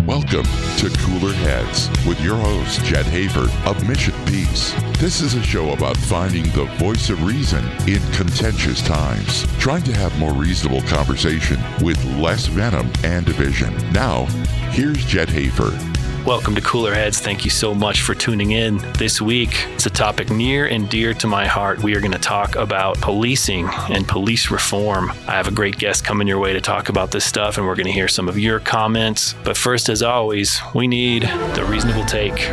Welcome to Cooler Heads with your host, Jed Hafer of Mission Peace. This is a show about finding the voice of reason in contentious times, trying to have more reasonable conversation with less venom and division. Now, here's Jed Hafer. Welcome to Cooler Heads. Thank you so much for tuning in. This week, it's a topic near and dear to my heart. We are going to talk about policing and police reform. I have a great guest coming your way to talk about this stuff, and we're going to hear some of your comments. But first, as always, we need the reasonable take.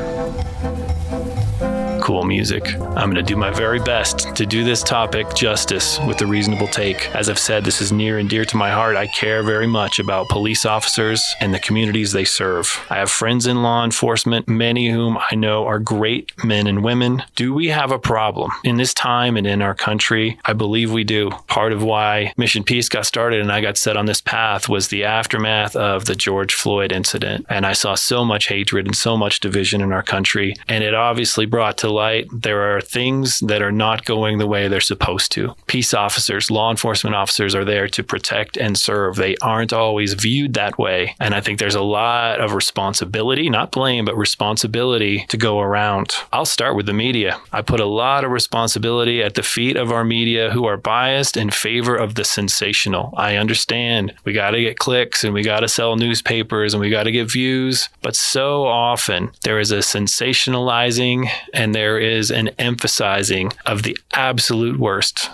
Cool music. I'm going to do my very best to do this topic justice with the reasonable take. As I've said, this is near and dear to my heart. I care very much about police officers and the communities they serve. I have friends in law enforcement, many whom I know are great men and women. Do we have a problem in this time and in our country? I believe we do. Part of why Mission Peace got started and I got set on this path was the aftermath of the George Floyd incident. And I saw so much hatred and so much division in our country. And it obviously brought to light there are things that are not going the way they're supposed to. Peace officers, law enforcement officers are there to protect and serve. They aren't always viewed that way. And I think there's a lot of responsibility, not blame, but responsibility to go around. I'll start with the media. I put a lot of responsibility at the feet of our media who are biased in favor of the sensational. I understand we got to get clicks and we got to sell newspapers and we got to get views. But so often there is a sensationalizing and there is an emphasizing of the absolute worst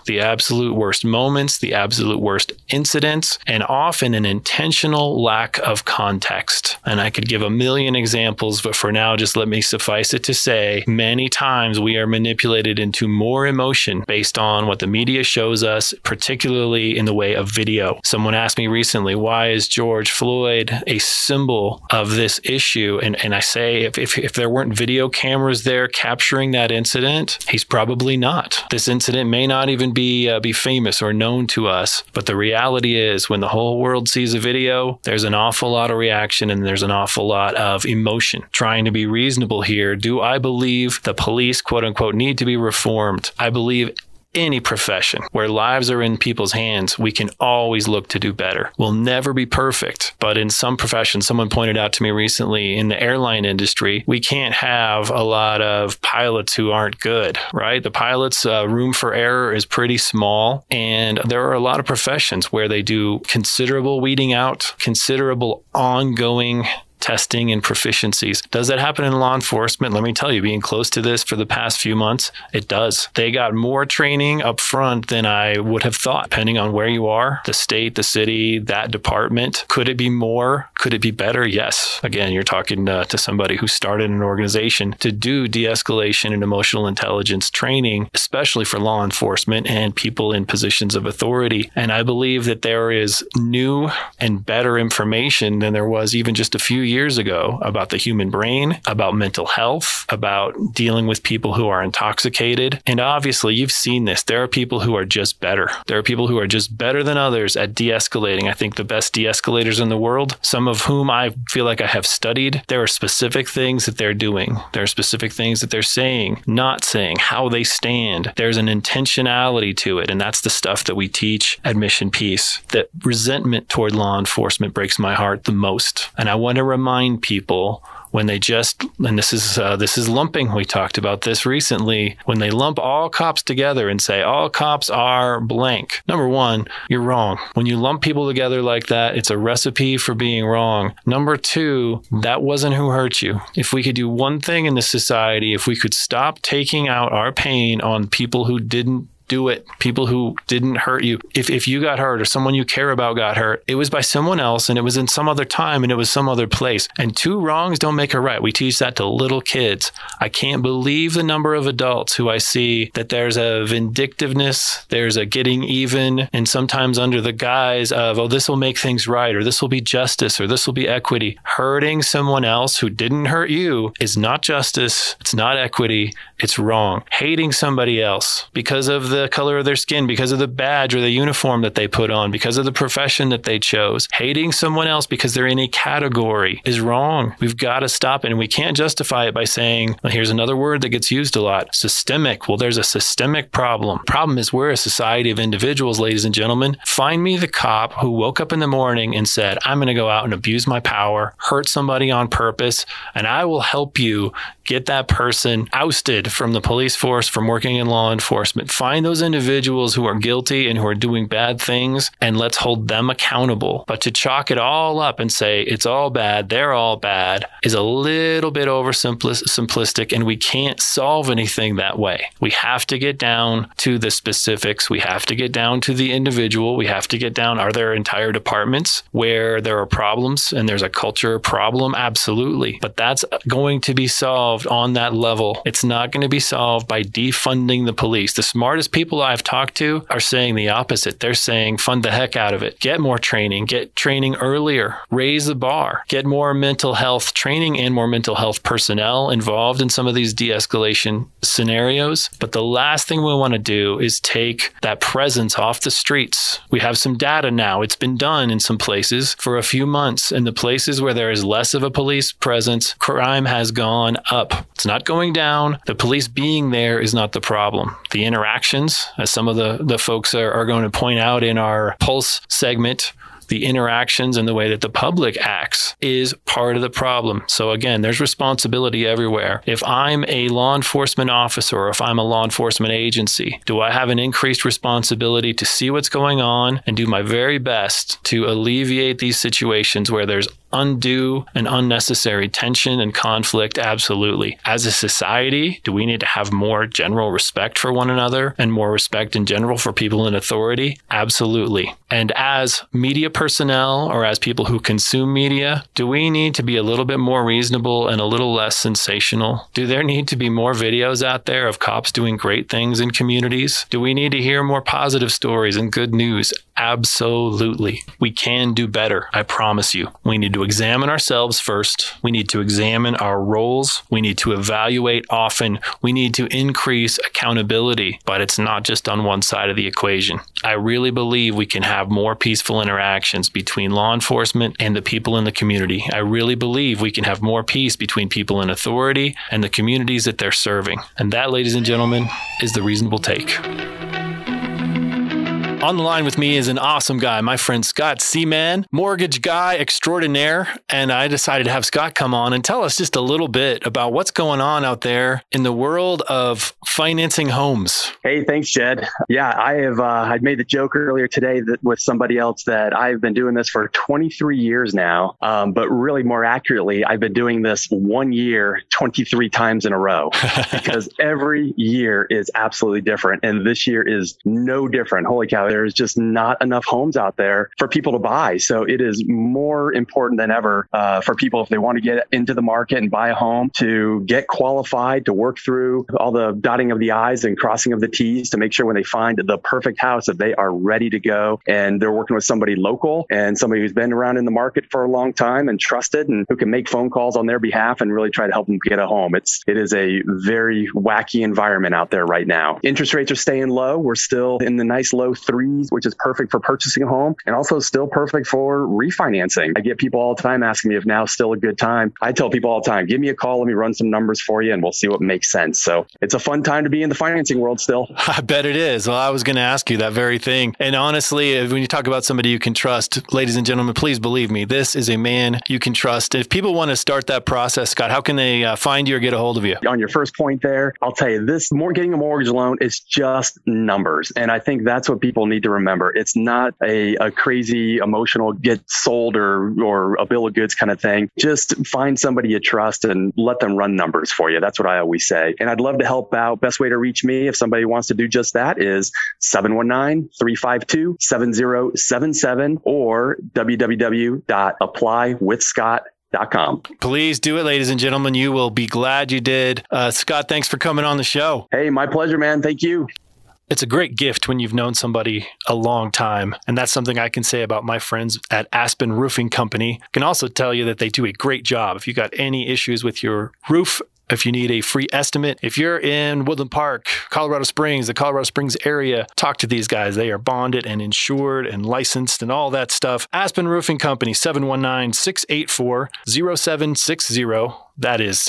moments, the absolute worst incidents, and often an intentional lack of context. And I could give a million examples, but for now, just let me suffice it to say, many times we are manipulated into more emotion based on what the media shows us, particularly in the way of video. Someone asked me recently, why is George Floyd a symbol of this issue? And I say, if there weren't video cameras there capturing that incident, he's probably not. This incident may not even be famous or known to us, but the reality is when the whole world sees a video, there's an awful lot of reaction and there's an awful lot of emotion. Trying to be reasonable here, do I believe the police, quote unquote, need to be reformed? I believe any profession where lives are in people's hands, we can always look to do better. We'll never be perfect, but in some professions, someone pointed out to me recently, in the airline industry, we can't have a lot of pilots who aren't good, right? The pilots' room for error is pretty small, and there are a lot of professions where they do considerable weeding out, considerable ongoing testing and proficiencies. Does that happen in law enforcement? Let me tell you, being close to this for the past few months, it does. They got more training up front than I would have thought, depending on where you are, the state, the city, that department. Could it be more? Could it be better? Yes. Again, you're talking to somebody who started an organization to do de-escalation and emotional intelligence training, especially for law enforcement and people in positions of authority. And I believe that there is new and better information than there was even just a few years ago about the human brain, about mental health, about dealing with people who are intoxicated. And obviously, you've seen this. There are people who are just better. There are people who are just better than others at de-escalating. I think the best de-escalators in the world, some of whom I feel like I have studied, there are specific things that they're doing. There are specific things that they're saying, not saying, how they stand. There's an intentionality to it. And that's the stuff that we teach at Mission Peace. That resentment toward law enforcement breaks my heart the most. And I want to remind people when they just, and this is lumping, we talked about this recently, when they lump all cops together and say all cops are blank. Number one, you're wrong. When you lump people together like that, it's a recipe for being wrong. Number two, that wasn't who hurt you. If we could do one thing in this society, if we could stop taking out our pain on people who didn't do it, people who didn't hurt you. If you got hurt or someone you care about got hurt, it was by someone else and it was in some other time and it was some other place. And two wrongs don't make a right. We teach that to little kids. I can't believe the number of adults who I see that there's a vindictiveness, there's a getting even, and sometimes under the guise of, oh, this will make things right, or this will be justice, or this will be equity. Hurting someone else who didn't hurt you is not justice, it's not equity, it's wrong. Hating somebody else because of the the color of their skin, because of the badge or the uniform that they put on, because of the profession that they chose. Hating someone else because they're in a category is wrong. We've got to stop it. And we can't justify it by saying, well, here's another word that gets used a lot, systemic. Well, there's a systemic problem. Problem is we're a society of individuals, ladies and gentlemen. Find me the cop who woke up in the morning and said, I'm going to go out and abuse my power, hurt somebody on purpose, and I will help you get that person ousted from the police force, from working in law enforcement. Find those individuals who are guilty and who are doing bad things, and let's hold them accountable. But to chalk it all up and say it's all bad, they're all bad, is a little bit simplistic, and we can't solve anything that way. We have to get down to the specifics. We have to get down to the individual. We have to get down, are there entire departments where there are problems and there's a culture problem? Absolutely. But that's going to be solved on that level. It's not going to be solved by defunding the police. The smartest people I've talked to are saying the opposite. They're saying fund the heck out of it. Get more training. Get training earlier. Raise the bar. Get more mental health training and more mental health personnel involved in some of these de-escalation scenarios. But the last thing we want to do is take that presence off the streets. We have some data now. It's been done in some places for a few months. In the places where there is less of a police presence, crime has gone up. It's not going down. The police being there is not the problem. The interactions, as some of the folks are going to point out in our Pulse segment, the interactions and the way that the public acts is part of the problem. So again, there's responsibility everywhere. If I'm a law enforcement officer or if I'm a law enforcement agency, do I have an increased responsibility to see what's going on and do my very best to alleviate these situations where there's undue and unnecessary tension and conflict? Absolutely. As a society, do we need to have more general respect for one another and more respect in general for people in authority? Absolutely. And as media personnel or as people who consume media, do we need to be a little bit more reasonable and a little less sensational? Do there need to be more videos out there of cops doing great things in communities? Do we need to hear more positive stories and good news? Absolutely. We can do better. I promise you. We need to examine ourselves first. We need to examine our roles. We need to evaluate often. We need to increase accountability, but it's not just on one side of the equation. I really believe we can have more peaceful interactions between law enforcement and the people in the community. I really believe we can have more peace between people in authority and the communities that they're serving. And that, ladies and gentlemen, is the reasonable take. On the line with me is an awesome guy, my friend Scott Seaman, mortgage guy extraordinaire. And I decided to have Scott come on and tell us just a little bit about what's going on out there in the world of financing homes. Hey, thanks, Jed. Yeah, I'd made the joke earlier today that with somebody else that I've been doing this for 23 years now. But really more accurately, I've been doing this 1 year, 23 times in a row because every year is absolutely different. And this year is no different. Holy cow. There's just not enough homes out there for people to buy. So it is more important than ever for people, if they want to get into the market and buy a home, to get qualified, to work through all the dotting of the I's and crossing of the T's to make sure when they find the perfect house that they are ready to go and they're working with somebody local and somebody who's been around in the market for a long time and trusted and who can make phone calls on their behalf and really try to help them get a home. It is a very wacky environment out there right now. Interest rates are staying low. We're still in the nice low 3s, which is perfect for purchasing a home and also still perfect for refinancing. I get people all the time asking me if now's still a good time. I tell people all the time, give me a call, let me run some numbers for you and we'll see what makes sense. So it's a fun time to be in the financing world still. I bet it is. Well, I was going to ask you that very thing. And honestly, when you talk about somebody you can trust, ladies and gentlemen, please believe me, this is a man you can trust. If people want to start that process, Scott, how can they find you or get a hold of you? On your first point there, I'll tell you this, getting a mortgage loan is just numbers. And I think that's what people need to remember. It's not a crazy emotional get sold or a bill of goods kind of thing. Just find somebody you trust and let them run numbers for you. That's what I always say. And I'd love to help out. Best way to reach me if somebody wants to do just that is 719-352-7077 or www.applywithscott.com. Please do it, ladies and gentlemen. You will be glad you did. Scott, thanks for coming on the show. Hey, my pleasure, man. Thank you. It's a great gift when you've known somebody a long time. And that's something I can say about my friends at Aspen Roofing Company. I can also tell you that they do a great job. If you got any issues with your roof If you need a free estimate, if you're in Woodland Park, Colorado Springs, the Colorado Springs area, talk to these guys. They are bonded and insured and licensed and all that stuff. Aspen Roofing Company, 719-684-0760. That is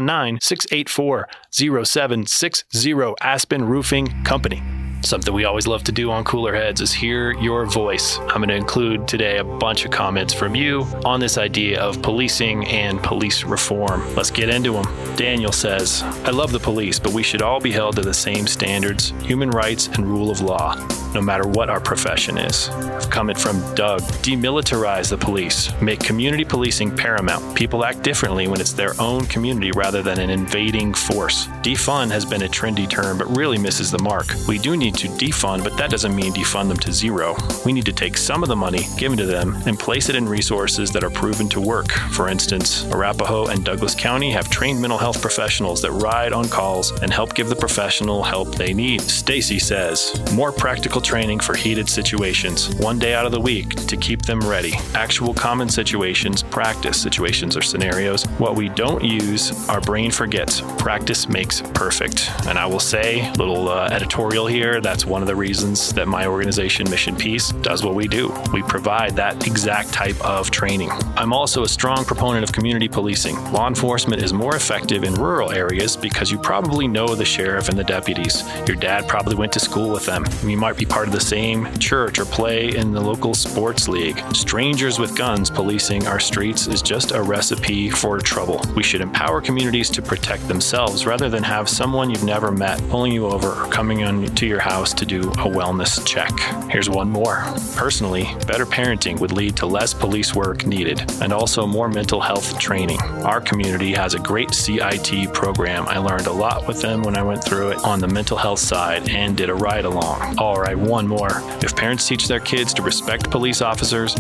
719-684-0760, Aspen Roofing Company. Something we always love to do on Cooler Heads is hear your voice. I'm going to include today a bunch of comments from you on this idea of policing and police reform. Let's get into them. Daniel says, I love the police, but we should all be held to the same standards, human rights, and rule of law, no matter what our profession is. Comment from Doug, demilitarize the police. Make community policing paramount. People act differently when it's their own community rather than an invading force. Defund has been a trendy term, but really misses the mark. We do need to defund, but that doesn't mean defund them to zero. We need to take some of the money given to them and place it in resources that are proven to work. For instance, Arapahoe and Douglas County have trained mental health professionals that ride on calls and help give the professional help they need. Stacy says, more practical training for heated situations, one day out of the week to keep them ready. Actual common situations, practice situations or scenarios. What we don't use, our brain forgets. Practice makes perfect. And I will say, little editorial here, that's one of the reasons that my organization, Mission Peace, does what we do. We provide that exact type of training. I'm also a strong proponent of community policing. Law enforcement is more effective in rural areas because you probably know the sheriff and the deputies. Your dad probably went to school with them. You might be part of the same church or play in the local sports league. Strangers with guns policing our streets is just a recipe for trouble. We should empower communities to protect themselves rather than have someone you've never met pulling you over or coming to your house to do a wellness check. Here's one more. Personally, better parenting would lead to less police work needed and also more mental health training. Our community has a great CIT program. I learned a lot with them when I went through it on the mental health side and did a ride along. All right, one more. If parents teach their kids to respect police officers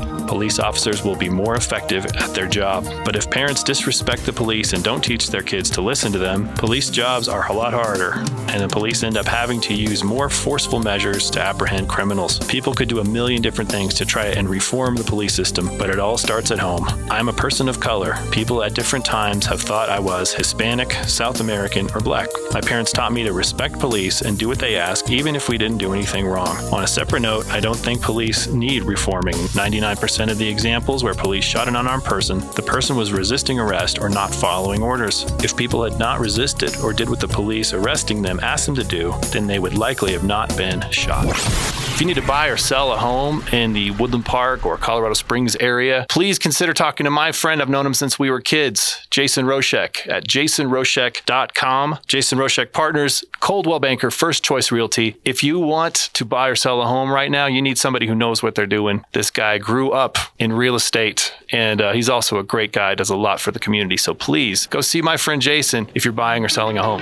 will be more effective at their job. But if parents disrespect the police and don't teach their kids to listen to them, police jobs are a lot harder, and the police end up having to use more forceful measures to apprehend criminals. People could do a million different things to try and reform the police system, but it all starts at home. I'm a person of color. People at different times have thought I was Hispanic, South American, or Black. My parents taught me to respect police and do what they ask, even if we didn't do anything wrong. On a separate note, I don't think police need reforming. 99% of the examples where police shot an unarmed person, the person was resisting arrest or not following orders. If people had not resisted or did what the police arresting them asked them to do, then they would likely have not been shot. If you need to buy or sell a home in the Woodland Park or Colorado Springs area, please consider talking to my friend. I've known him since we were kids, Jason Roshek at jasonroshek.com. Jason Roshek Partners, Coldwell Banker, First Choice Realty. If you want to buy or sell a home right now, you need somebody who knows what they're doing. This guy grew up in real estate, and he's also a great guy, does a lot for the community. So please go see my friend Jason if you're buying or selling a home.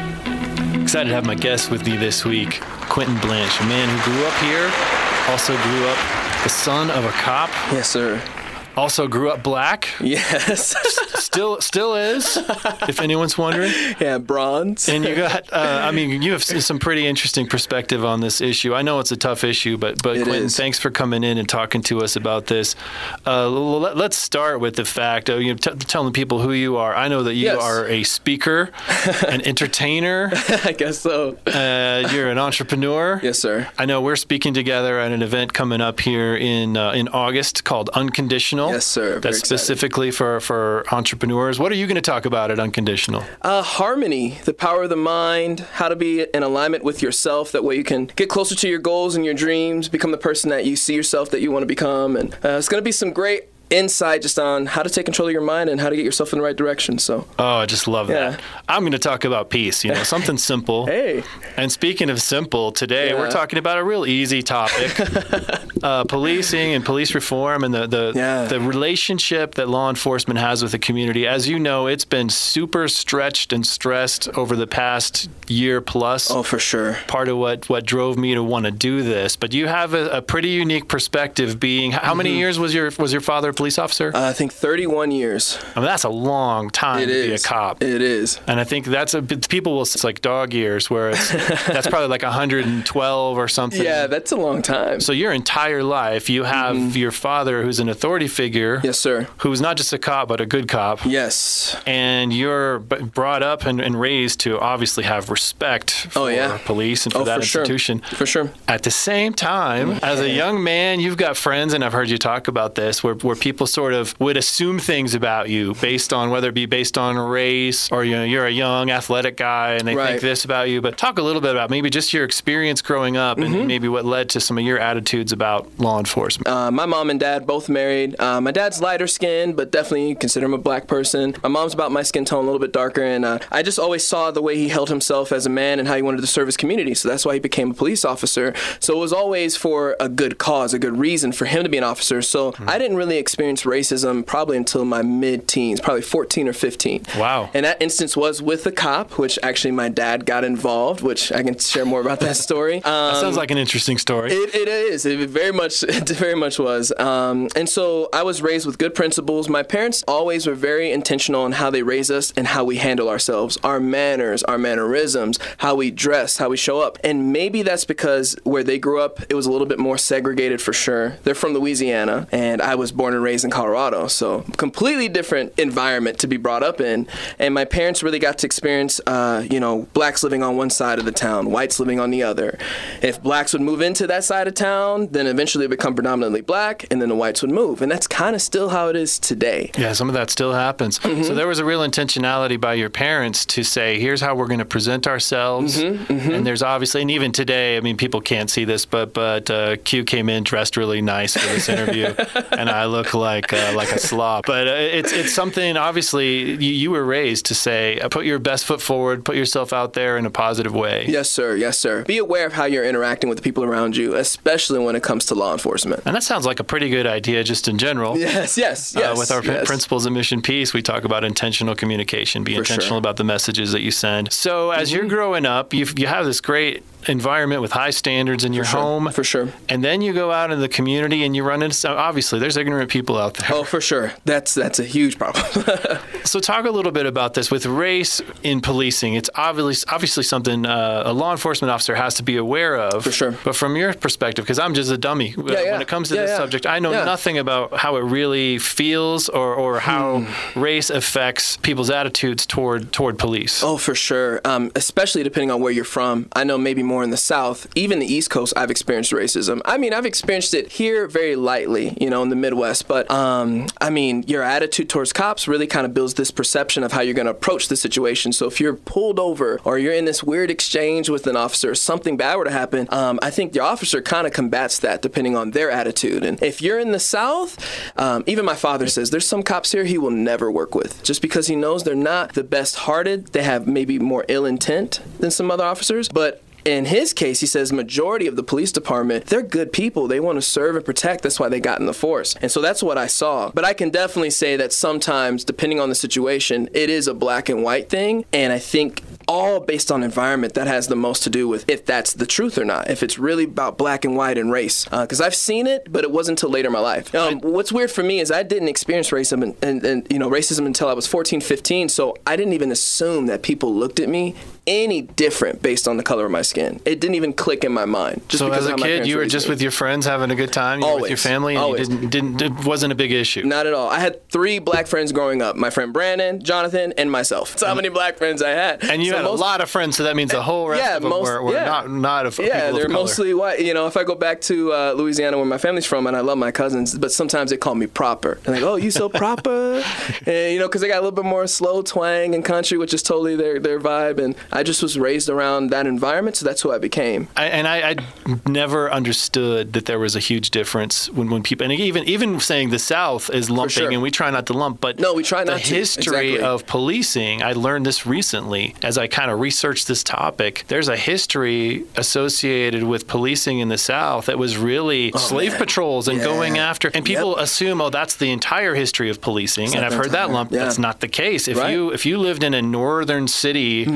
Excited to have my guest with me this week, Quentin Blanch, a man who grew up here, also grew up the son of a cop. Yes, sir. Also grew up Black. Yes. Still is, if anyone's wondering. Yeah, bronze. And you got, you have some pretty interesting perspective on this issue. I know it's a tough issue, but Quentin, thanks for coming in and talking to us about this. Let's start with the fact of telling people who you are. I know that you are a speaker, an entertainer. I guess so. You're an entrepreneur. Yes, sir. I know we're speaking together at an event coming up here in August called Unconditional. Yes, sir. That's specifically for entrepreneurs. What are you going to talk about at Unconditional? Harmony, the power of the mind, how to be in alignment with yourself. That way you can get closer to your goals and your dreams, become the person that you see yourself that you want to become. And it's going to be some great insight just on how to take control of your mind and how to get yourself in the right direction. So. Oh, I just love that. I'm going to talk about peace, something simple. Hey. And speaking of simple, today we're talking about a real easy topic, policing and police reform and the relationship that law enforcement has with the community. As you know, it's been super stretched and stressed over the past year plus. Oh, for sure. Part of what drove me to want to do this. But you have a pretty unique perspective being, how many years was your father police police officer? I think 31 years. I mean, that's a long time to be a cop. It is. And I think people will say it's like dog years, where that's probably like 112 or something. Yeah, that's a long time. So your entire life, you have your father, who's an authority figure. Yes, sir. Who's not just a cop, but a good cop. Yes. And you're brought up and raised to obviously have respect for police and for that institution. For sure. At the same time, as a young man, you've got friends, and I've heard you talk about this, where people sort of would assume things about you based on, whether it be based on race or you're a young athletic guy and they think this about you. But talk a little bit about maybe just your experience growing up and maybe what led to some of your attitudes about law enforcement. My mom and dad both married. My dad's lighter skinned, but definitely consider him a black person. My mom's about my skin tone, a little bit darker, and I just always saw the way he held himself as a man and how he wanted to serve his community. So that's why he became a police officer. So it was always for a good cause, a good reason for him to be an officer. So I didn't really experience racism probably until my mid-teens, probably 14 or 15. Wow. And that instance was with a cop, which actually my dad got involved, which I can share more about that story. That sounds like an interesting story. It is. It very much was. And so I was raised with good principles. My parents always were very intentional in how they raise us and how we handle ourselves, our manners, our mannerisms, how we dress, how we show up. And maybe that's because where they grew up, it was a little bit more segregated for sure. They're from Louisiana, and I was born and raised in Colorado. So completely different environment to be brought up in. And my parents really got to experience, blacks living on one side of the town, whites living on the other. If blacks would move into that side of town, then eventually it would become predominantly black, and then the whites would move. And that's kind of still how it is today. Yeah, some of that still happens. So there was a real intentionality by your parents to say, here's how we're going to present ourselves. And there's obviously, and even today, I mean, people can't see this, but Q came in dressed really nice for this interview, and I look like a slob. But it's something, obviously, you were raised to say, put your best foot forward, put yourself out there in a positive way. Yes, sir. Yes, sir. Be aware of how you're interacting with the people around you, especially when it comes to law enforcement. And that sounds like a pretty good idea just in general. Yes. With our principles of Mission Peace, we talk about intentional communication. Be intentional about the messages that you send. So as you're growing up, you have this great environment with high standards in your home. For sure. And then you go out in the community and you run into, obviously, there's ignorant people out there. Oh, for sure. That's a huge problem. So talk a little bit about this. With race in policing, it's obviously something a law enforcement officer has to be aware of. For sure. But from your perspective, because I'm just a dummy, when it comes to this subject, I know nothing about how it really feels or how race affects people's attitudes toward police. Oh, for sure. Especially depending on where you're from. I know maybe more in the South, even the East Coast, I've experienced racism. I mean, I've experienced it here very lightly, in the Midwest. But, your attitude towards cops really kind of builds this perception of how you're going to approach the situation. So if you're pulled over or you're in this weird exchange with an officer, something bad were to happen, I think the officer kind of combats that depending on their attitude. And if you're in the South, even my father says there's some cops here he will never work with just because he knows they're not the best hearted. They have maybe more ill intent than some other officers. But in his case, he says majority of the police department, they're good people. They want to serve and protect. That's why they got in the force. And so that's what I saw. But I can definitely say that sometimes, depending on the situation, it is a black and white thing. And I think all based on environment, that has the most to do with if that's the truth or not, if it's really about black and white and race. Because I've seen it, but it wasn't until later in my life. What's weird for me is I didn't experience racism and racism until I was 14, 15. So I didn't even assume that people looked at me any different based on the color of my skin. It didn't even click in my mind. So as a kid, you were just with your friends having a good time? You were with your family and it wasn't a big issue? Not at all. I had 3 black friends growing up. My friend Brandon, Jonathan, and myself. That's how many black friends I had. And you had a lot of friends, so that means the whole rest of them were not of people of color. They're mostly white. If I go back to Louisiana where my family's from, and I love my cousins, but sometimes they call me proper. They're like, oh, you so proper? And, because they got a little bit more slow twang and country, which is totally their vibe. And I just was raised around that environment, so that's who I became. I never understood that there was a huge difference when people, and even saying the South is lumping, and we try not to lump, but no, we try not to. The history of policing, I learned this recently as I kind of researched this topic. There's a history associated with policing in the South that was really slave patrols and going after, and people assume, that's the entire history of policing, and I've heard that lump. That's not the case. If you lived in a northern city in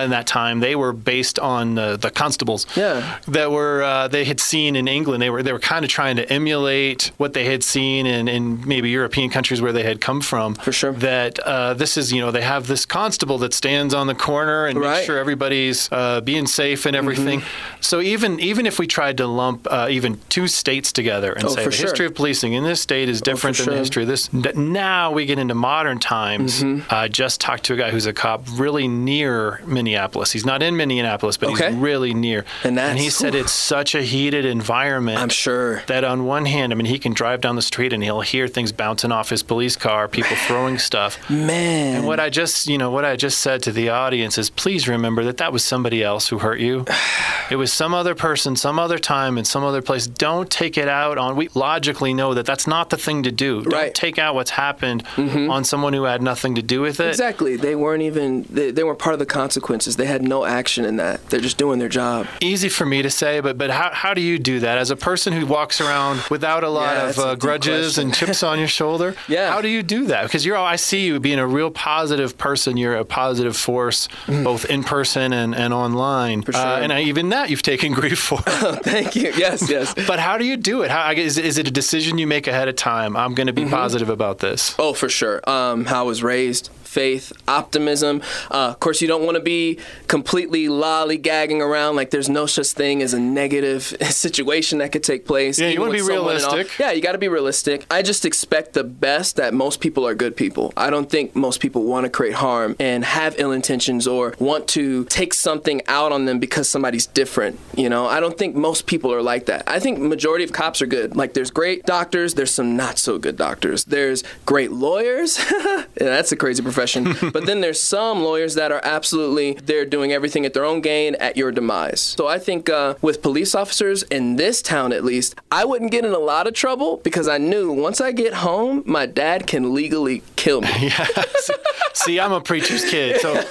in that time, they were based on the constables that were they had seen in England. They were kind of trying to emulate what they had seen in maybe European countries where they had come from. For sure. That this is, they have this constable that stands on the corner and makes sure everybody's being safe and everything. So even if we tried to lump even two states together and say the history of policing in this state is different than the history of this, now we get into modern times. I just talked to a guy who's a cop really near Minneapolis. He's not in Minneapolis, but he's really near. And he said it's such a heated environment. I'm sure. That on one hand, he can drive down the street and he'll hear things bouncing off his police car, people throwing stuff. Man. And what I just said to the audience is, please remember that was somebody else who hurt you. It was some other person, some other time, in some other place. Don't take it out on. We logically know that that's not the thing to do. Don't take out what's happened on someone who had nothing to do with it. Exactly. They weren't even. They weren't part of the consequences. They had no action in that. They're just doing their job. Easy for me to say, but how do you do that as a person who walks around without a lot of grudges and chips on your shoulder? How do you do that? Because I see you being a real positive person. You're a positive force, both in person and online. For sure. And even that you've taken grief for. Oh, thank you. Yes. But how do you do it? Is it a decision you make ahead of time? I'm going to be positive about this. Oh, for sure. How I was raised. Faith, optimism. Of course, you don't want to be completely lollygagging around like there's no such thing as a negative situation that could take place. Yeah, you want to be realistic. Yeah, you got to be realistic. I just expect the best that most people are good people. I don't think most people want to create harm and have ill intentions or want to take something out on them because somebody's different. I don't think most people are like that. I think majority of cops are good. Like there's great doctors, there's some not so good doctors. There's great lawyers. Yeah, that's a crazy profession. But then there's some lawyers that are they're doing everything at their own gain at your demise. So I think with police officers in this town, at least, I wouldn't get in a lot of trouble because I knew once I get home, my dad can legally kill me. Yeah. See, I'm a preacher's kid, so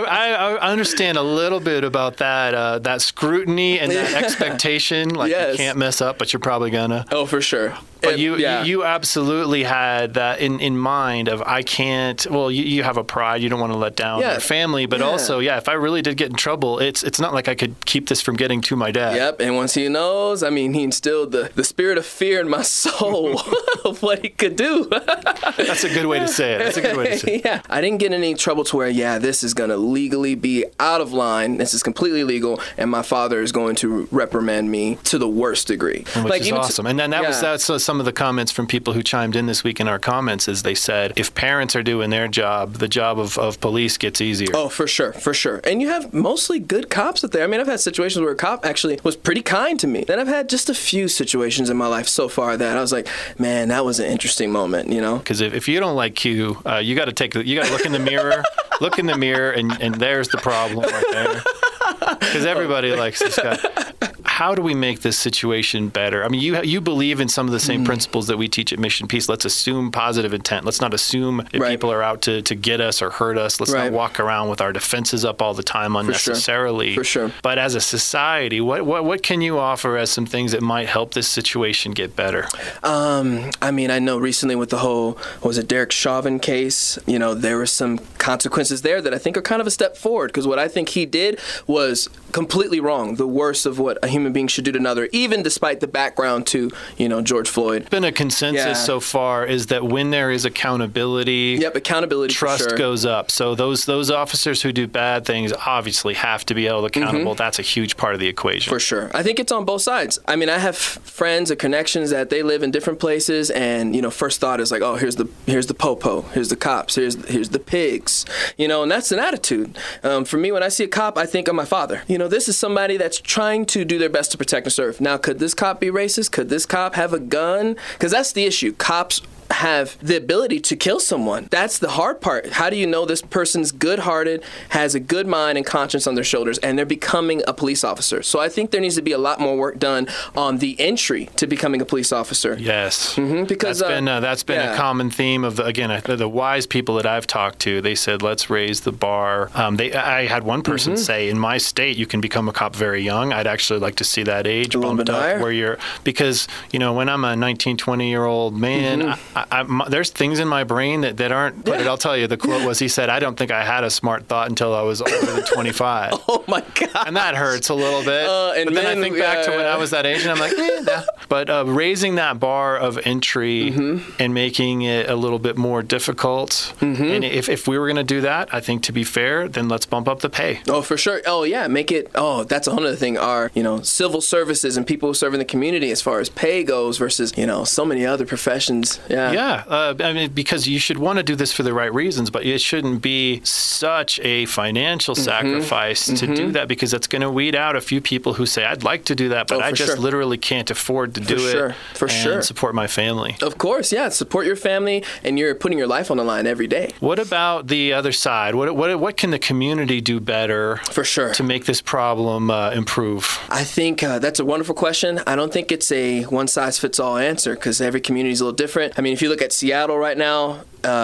I understand a little bit about that scrutiny and that expectation. Like you can't mess up, but you're probably gonna. Oh, for sure. But you absolutely had that in mind of I can't. Well, you have a pride. You don't want to let down your family, but also, if I really did get in trouble, it's not like I could keep this from getting to my dad. Yep. And once he knows, he instilled the spirit of fear in my soul of what he could do. That's a good way to say it. That's a good way to say it. Yeah. I didn't get in any trouble to where this is gonna legally be out of line. This is completely legal, and my father is going to reprimand me to the worst degree. Which is awesome. And then that's some of the comments from people who chimed in this week in our comments is they said, if parents are doing their job, the job of police gets easier. Oh, for sure. And you have mostly good cops out there. I've had situations where a cop actually was pretty kind to me. Then I've had just a few situations in my life so far that I was like, man, that was an interesting moment, Because if you don't like Q, you got to look in the mirror, and there's the problem right there. Because everybody likes this guy. How do we make this situation better? You believe in some of the same principles that we teach at Mission Peace. Let's assume positive intent. Let's not assume that people are out to get us or hurt us. Let's not walk around with our defenses up all the time unnecessarily. For sure. But as a society, what can you offer as some things that might help this situation get better? I know recently with the whole, Derek Chauvin case, there were some consequences there that I think are kind of a step forward, because what I think he did was completely wrong, the worst of what a human being should do to another, even despite the background to, George Floyd. Been a consensus so far is that when there is accountability, trust goes up. So those officers who do bad things obviously have to be held accountable. That's a huge part of the equation. For sure. I think it's on both sides. I have friends and connections that they live in different places, and first thought is like, oh, here's the popo, here's the cops, here's the pigs, and that's an attitude. For me, when I see a cop, I think of my father. This is somebody that's trying to do their best to protect and serve. Now, could this cop be racist? Could this cop have a gun? Because that's the issue. Cops have the ability to kill someone. That's the hard part. How do you know this person's good-hearted, has a good mind and conscience on their shoulders, and they're becoming a police officer? So I think there needs to be a lot more work done on the entry to becoming a police officer. Yes. Because that's been a common theme of the wise people that I've talked to. They said, let's raise the bar. I had one person say, in my state, you can become a cop very young. I'd actually like to see that age bumped up, because when I'm a 19, 20-year-old man, there's things in my brain that aren't, but I'll tell you, the quote was, he said, I don't think I had a smart thought until I was older than 25. Oh my God. And that hurts a little bit. But then I think back to when I was that age and I'm like, nah. But raising that bar of entry and making it a little bit more difficult. And if we were going to do that, I think to be fair, then let's bump up the pay. Oh, for sure. Oh, yeah. Make it, that's a whole other thing. Our, civil services and people who serve in the community as far as pay goes versus, so many other professions. Yeah. Yeah. I mean, because you should want to do this for the right reasons, but it shouldn't be such a financial sacrifice to do that, because that's going to weed out a few people who say, I'd like to do that, but I just literally can't afford to do it. For sure. Support my family. Of course. Yeah. Support your family, and you're putting your life on the line every day. What about the other side? What can the community do better for sure to make this problem improve? I think that's a wonderful question. I don't think it's a one-size-fits-all answer, because every community is a little different. I mean, if you look at Seattle right now,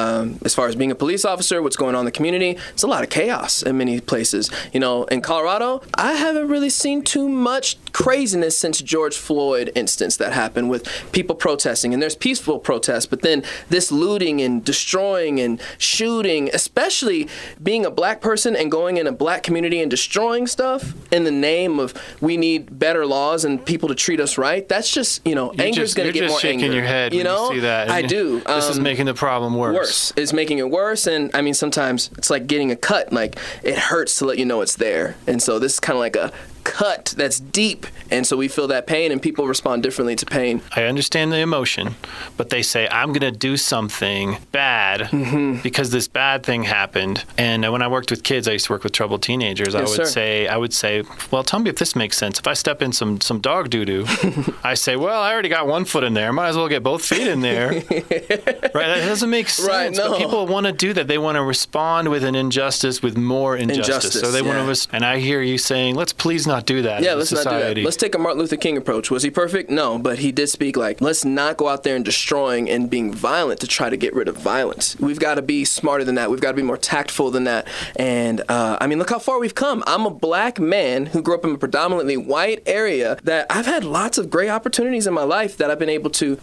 as far as being a police officer, what's going on in the community, it's a lot of chaos in many places. In Colorado, I haven't really seen too much craziness since George Floyd instance that happened with people protesting. And there's peaceful protests, but then this looting and destroying and shooting, especially being a black person and going in a black community and destroying stuff in the name of we need better laws and people to treat us right. That's just, anger's going to get more anger. You're just shaking your head when you see that. I do. This is making the problem worse. It's making it worse. And I mean, sometimes it's like getting a cut. Like, it hurts to let you know it's there. And so this is kind of like a cut that's deep, and so we feel that pain, and people respond differently to pain. I understand the emotion, but they say, I'm going to do something bad because this bad thing happened. And when I worked with kids, I used to work with troubled teenagers. Yes, I would say, well, tell me if this makes sense. If I step in some dog doo-doo, I say, well, I already got one foot in there. Might as well get both feet in there. Right? That doesn't make sense. Right, no. But people want to do that. They want to respond with an injustice with more injustice. So they want to, and I hear you saying, let's please not do that. Yeah, let's not do that. Let's take a Martin Luther King approach. Was he perfect? No, but he did speak like, let's not go out there and destroying and being violent to try to get rid of violence. We've got to be smarter than that. We've got to be more tactful than that. And I mean, look how far we've come. I'm a black man who grew up in a predominantly white area that I've had lots of great opportunities in my life that I've been able to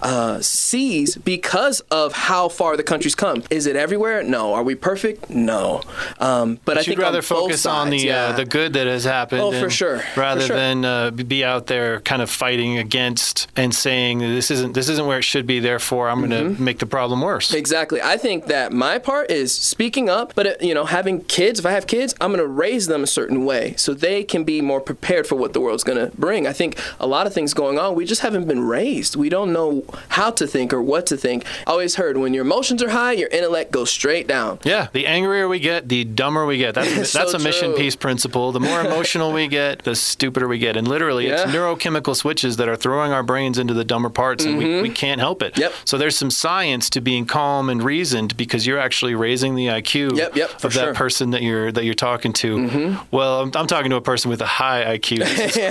seize because of how far the country's come. Is it everywhere? No. Are we perfect? No. But I think you'd rather focus on the good that has happened. Oh, for sure. Rather than be out there kind of fighting against and saying this isn't where it should be, therefore I'm going to make the problem worse. Exactly. I think that my part is speaking up, but having kids, if I have kids, I'm going to raise them a certain way so they can be more prepared for what the world's going to bring. I think a lot of things going on, we just haven't been raised. We don't know how to think or what to think. I always heard when your emotions are high, your intellect goes straight down. Yeah. The angrier we get, the dumber we get. That's a mission piece principle. The more emotional we get, the stupider we get. And literally, it's neurochemical switches that are throwing our brains into the dumber parts, and we can't help it. Yep. So there's some science to being calm and reasoned, because you're actually raising the IQ of that person that you're talking to. Well, I'm talking to a person with a high IQ.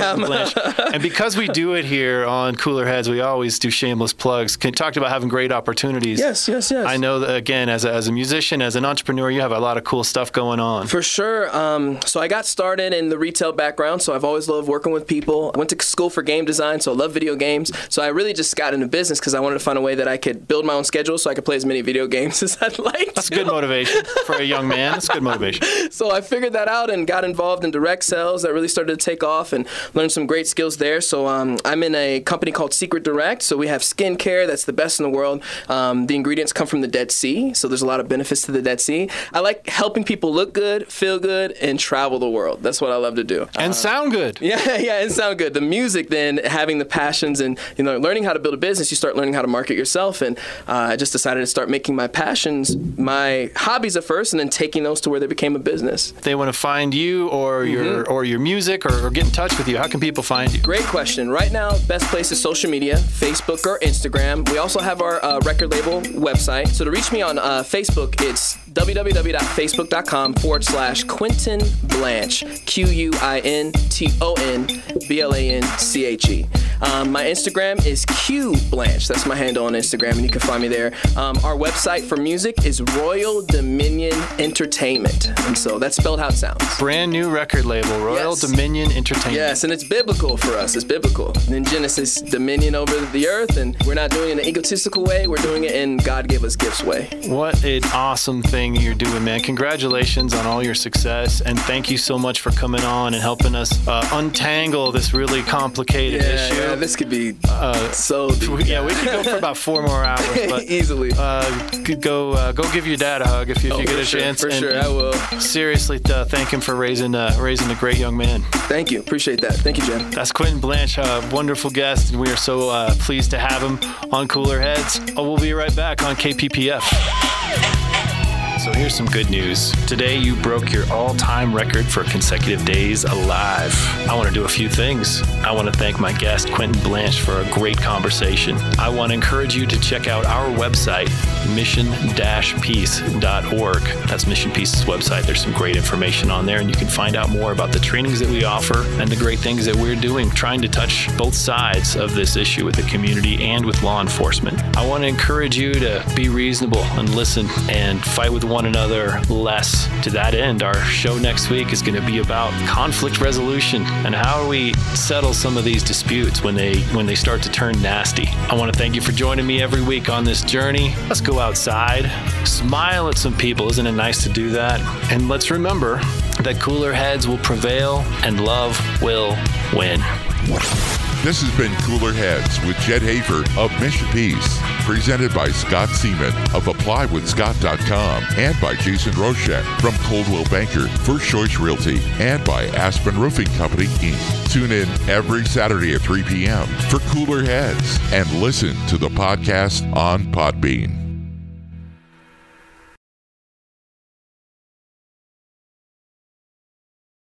And because we do it here on Cooler Heads, we always do shameless plugs. Talked about having great opportunities. Yes. I know that, again, as a musician, as an entrepreneur, you have a lot of cool stuff going on. For sure. So I got started in the retail background, so I've always loved working with people. I went to school for game design, so I love video games. So I really just got into business because I wanted to find a way that I could build my own schedule so I could play as many video games as I'd like. That's good motivation for a young man. That's good motivation. So I figured that out and got involved in direct sales that really started to take off and learned some great skills there. So I'm in a company called Secret Direct. So we have skincare that's the best in the world. The ingredients come from the Dead Sea, so there's a lot of benefits to the Dead Sea. I like helping people look good, feel good, and travel the world. That's what I love to do. And sound good. Yeah, and sound good. The music, then, having the passions and learning how to build a business, you start learning how to market yourself. And I just decided to start making my passions my hobbies at first, and then taking those to where they became a business. If they want to find you or your music or get in touch with you, how can people find you? Great question. Right now, best place is social media, Facebook or Instagram. We also have our record label website. So to reach me on Facebook, it's www.facebook.com/Quinton Blanche, QuintonBlanche. My Instagram is QBlanche. That's my handle on Instagram, and you can find me there. Our website for music is Royal Dominion Entertainment, and so that's spelled how it sounds. Brand new record label, Royal Dominion Entertainment. Yes, and it's biblical for us. It's biblical. In Genesis, dominion over the earth, and we're not doing it in an egotistical way. We're doing it in God gave us gifts way. What an awesome thing you're doing, man. Congratulations on all your success, and thank you so much for coming on and helping us untangle this really complicated issue. Yeah, this could be so deep. We could go for about 4 more hours. But, easily. Go give your dad a hug if you get a chance. For sure, I will. Seriously, thank him for raising a great young man. Thank you. Appreciate that. Thank you, Jen. That's Quentin Blanche, a wonderful guest, and we are so pleased to have him on Cooler Heads. We'll be right back on KPPF. So here's some good news. Today you broke your all-time record for consecutive days alive. I want to do a few things. I want to thank my guest, Quentin Blanche, for a great conversation. I want to encourage you to check out our website, mission-peace.org. That's Mission Peace's website. There's some great information on there, and you can find out more about the trainings that we offer and the great things that we're doing, trying to touch both sides of this issue with the community and with law enforcement. I want to encourage you to be reasonable and listen and fight with one another less. To that end, our show next week is going to be about conflict resolution and how do we settle some of these disputes when they start to turn nasty. I want to thank you for joining me every week on this journey. Let's go outside, smile at some people. Isn't it nice to do that? And let's remember that cooler heads will prevail and love will win. This has been Cooler Heads with Jed Hafer of Mission Peace, presented by Scott Seaman of ApplyWithScott.com and by Jason Rochette from Coldwell Banker, First Choice Realty, and by Aspen Roofing Company, Inc. Tune in every Saturday at 3 p.m. for Cooler Heads and listen to the podcast on Podbean.